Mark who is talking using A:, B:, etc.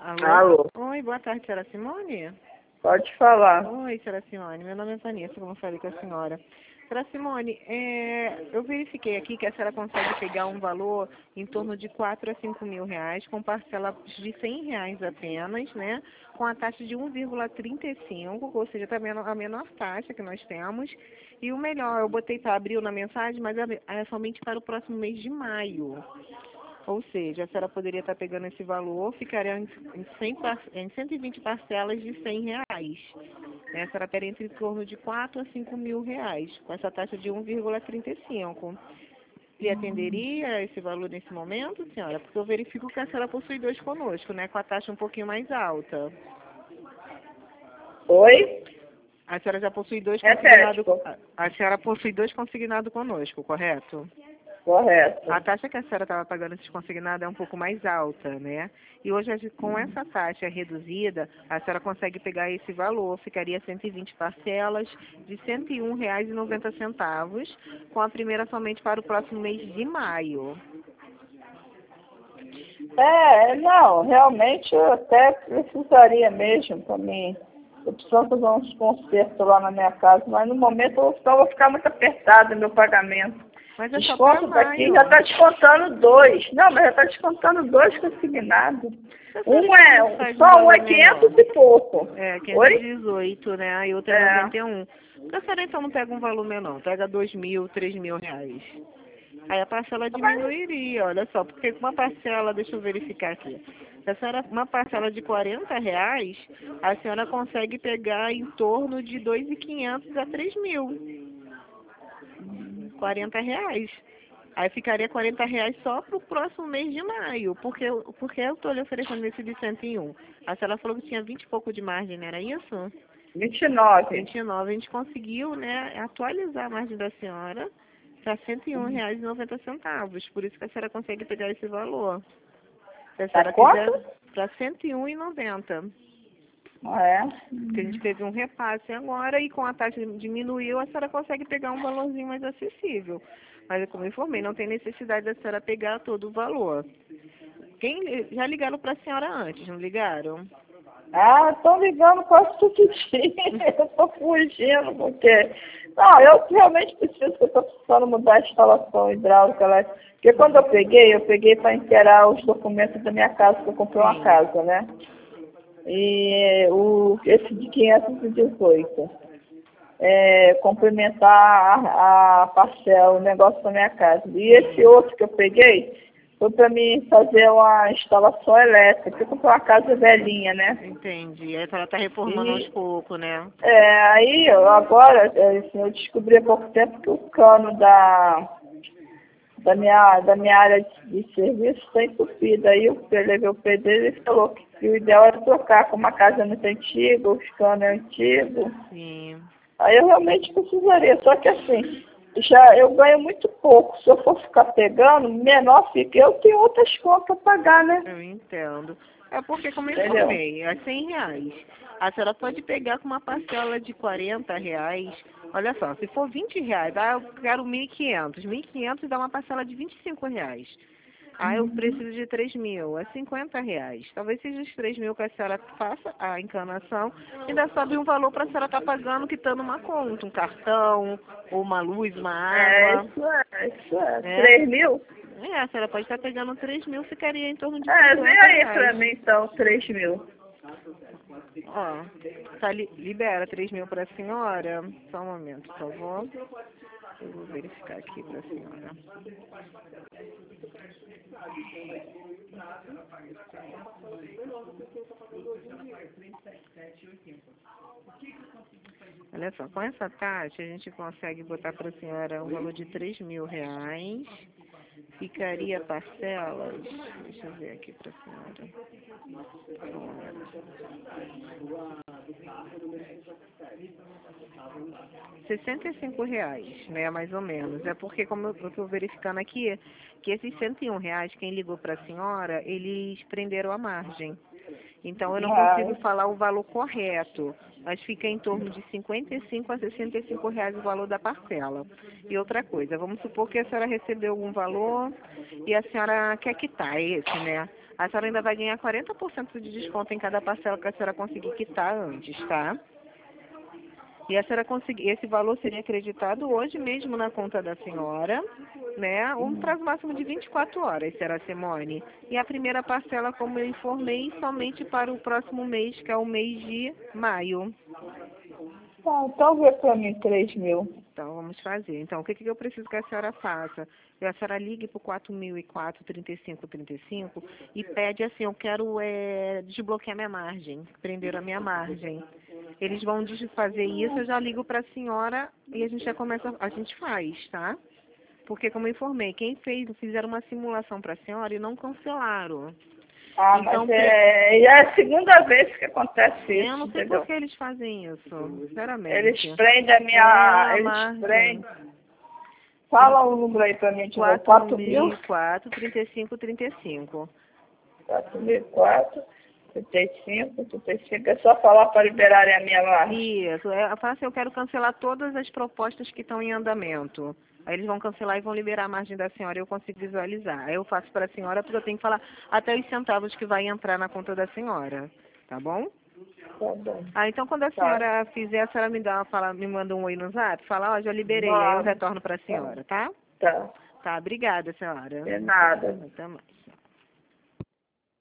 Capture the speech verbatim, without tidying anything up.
A: Alô?
B: Alô?
A: Oi, boa tarde, senhora Simone?
B: Pode falar.
A: Oi, senhora Simone. Meu nome é Vanessa, como eu falei com a senhora. Senhora Simone, é, eu verifiquei aqui que a senhora consegue pegar um valor em torno de quatro a cinco mil reais, com parcela de cem reais apenas, né? Com a taxa de um vírgula trinta e cinco, ou seja, também a menor taxa que nós temos. E o melhor, eu botei para abril na mensagem, mas é é somente para o próximo mês de maio. Ou seja, a senhora poderia estar pegando esse valor, ficaria em, em, cem, par- em cento e vinte parcelas de cem reais. Né? A senhora teria entre em torno de quatro a cinco mil reais, com essa taxa de um vírgula trinta e cinco. Lhe atenderia esse valor nesse momento, senhora? Porque eu verifico que a senhora possui dois conosco, né? Com a taxa um pouquinho mais alta.
B: Oi?
A: A senhora já possui dois
B: Repete,
A: consignados.
B: pô.
A: A senhora possui dois consignados conosco, correto?
B: Correto.
A: A taxa que a senhora estava pagando esses consignados é um pouco mais alta, né? E hoje, com essa taxa reduzida, a senhora consegue pegar esse valor, ficaria cento e vinte parcelas de cento e um reais e noventa centavos, com a primeira somente para o próximo mês de maio.
B: É, não, realmente eu até precisaria mesmo para mim. Eu preciso fazer uns consertos lá na minha casa, mas no momento eu só vou ficar muito apertado no meu pagamento.
A: Mas é só para
B: Desconto daqui
A: maio.
B: já está descontando dois. Não, mas já está descontando dois consignados. Um é,
A: Faz um
B: só um
A: valor
B: é
A: melhor.
B: quinhentos e pouco.
A: É, quinhentos e
B: Oi?
A: dezoito, né? E outro é
B: É.
A: noventa e um. Por que a senhora então não pega um valor menor? Pega dois mil, três mil reais. Aí a parcela diminuiria, olha só, porque com uma parcela, deixa eu verificar aqui. Se a senhora, uma parcela de quarenta reais, a senhora consegue pegar em torno de dois mil e quinhentos a três mil. quarenta reais. Aí ficaria quarenta reais só para o próximo mês de maio, porque, porque eu estou lhe oferecendo esse de cento e um. A senhora falou que tinha vinte e pouco de margem, não era isso?
B: vinte e nove.
A: vinte e nove. A gente conseguiu, né, atualizar a margem da senhora para cento e um reais e noventa centavos. Por isso que a senhora consegue pegar esse valor. Se a
B: Tá
A: senhora quiser,
B: quanto?
A: para cento e um reais e noventa centavos.
B: Ah, é?
A: Porque a gente teve um repasse agora e com a taxa diminuiu, a senhora consegue pegar um valorzinho mais acessível. Mas como eu informei, não tem necessidade da senhora pegar todo o valor. Quem li- já ligaram para a senhora antes, não ligaram?
B: Ah, estão ligando quase todo dia. Eu estou fugindo, porque... Não, eu realmente preciso, que eu estou precisando mudar a instalação hidráulica lá. Porque quando eu peguei, eu peguei para inteirar os documentos da minha casa, que eu comprei uma
A: Sim.
B: casa, né? E o, esse de quinhentos e dezoito. É, complementar a, a parcela, o negócio da minha casa. E esse outro que eu peguei foi para mim fazer uma instalação elétrica, porque eu comprei uma casa velhinha, né?
A: Entendi. Aí a senhora está reformando aos
B: E
A: poucos, né?
B: é, aí eu, agora é, assim, eu descobri há pouco tempo que o cano da, da, minha, da minha área de, de serviço está entupido. Aí eu levei o pedreiro e ele falou que, que o ideal era trocar, como a casa é muito antiga, os canos é antigo.
A: Sim.
B: Aí eu realmente precisaria, só que assim, já eu ganho muito pouco. Se eu for ficar pegando, menor fica. Eu tenho outras contas para pagar, né?
A: Eu entendo. É porque, como eu
B: Entendeu?
A: informei, é cem reais. A senhora pode pegar com uma parcela de quarenta reais. Olha só, se for vinte reais, ah, eu quero mil e quinhentos. mil e quinhentos dá uma parcela de vinte e cinco reais. Ah, eu preciso de três mil, é cinquenta reais. Talvez seja os três mil que a senhora faça a encanação, ainda sobe um valor para a senhora estar pagando, quitando uma conta, um cartão, ou uma luz, uma
B: É,
A: água,
B: isso é, isso é.
A: né?
B: Três mil?
A: É, a senhora pode estar pegando três mil, ficaria em torno de
B: É, vem
A: cinquenta
B: aí pra
A: reais.
B: mim então, três mil.
A: Ó, tá li, libera três mil para a senhora. Só um momento, por favor. Eu vou verificar aqui para a senhora. Olha só, com essa taxa a gente consegue botar para a senhora um valor de três mil reais. Ficaria parcelas. Deixa eu ver aqui para a senhora. sessenta e cinco reais, né, mais ou menos. É porque, como eu estou verificando aqui, que esses cento e um reais, quem ligou para a senhora, eles prenderam a margem. Então, eu não consigo
B: Ai,
A: falar o valor correto, mas fica em torno de cinquenta e cinco a sessenta e cinco reais o valor da parcela. E outra coisa, vamos supor que a senhora recebeu algum valor e a senhora quer quitar esse, né? a senhora ainda vai ganhar quarenta por cento de desconto em cada parcela que a senhora conseguir quitar antes, tá? E a senhora conseguir, esse valor seria acreditado hoje mesmo na conta da senhora, né? Um prazo máximo de vinte e quatro horas, senhora Simone. E a primeira parcela, como eu informei, somente para o próximo mês, que é o mês de maio.
B: Tá, então vê para mim três mil.
A: Então, vamos fazer. Então, o que, que eu preciso que a senhora faça? A senhora ligue para o quatro mil e quatro, trinta e cinco, trinta e cinco e pede assim, eu quero é, desbloquear minha margem, prender a minha margem. Eles vão des- fazer isso, eu já ligo para a senhora e a gente já começa, a gente faz, tá? Porque, como eu informei, quem fez, fizeram uma simulação para a senhora e não cancelaram.
B: Ah,
A: Então,
B: mas é, já é a segunda vez que acontece
A: eu
B: isso,
A: não sei
B: entendeu?
A: por que eles fazem isso, sinceramente.
B: Eles prendem a
A: É,
B: minha...
A: a
B: Eles
A: margem.
B: prendem... Fala o número aí para mim, de novo. quatro mil?
A: quatro mil e quatro, trinta e cinco, trinta e cinco.
B: quatro mil e quatro, trinta e cinco, trinta e cinco. É só falar para liberarem a minha margem.
A: Isso, é, eu falo assim, eu quero cancelar todas as propostas que estão em andamento. Aí eles vão cancelar e vão liberar a margem da senhora e eu consigo visualizar. Aí eu faço para a senhora porque eu tenho que falar até os centavos que vai entrar na conta da senhora. Tá bom?
B: Tá bom.
A: Ah, então quando a
B: Tá.
A: senhora fizer, a senhora me dá uma, fala, me manda um oi no zap, fala, ó, já liberei, aí eu
B: Não.
A: retorno para a senhora, tá?
B: Tá.
A: Tá, obrigada, senhora.
B: De nada.
A: Até mais.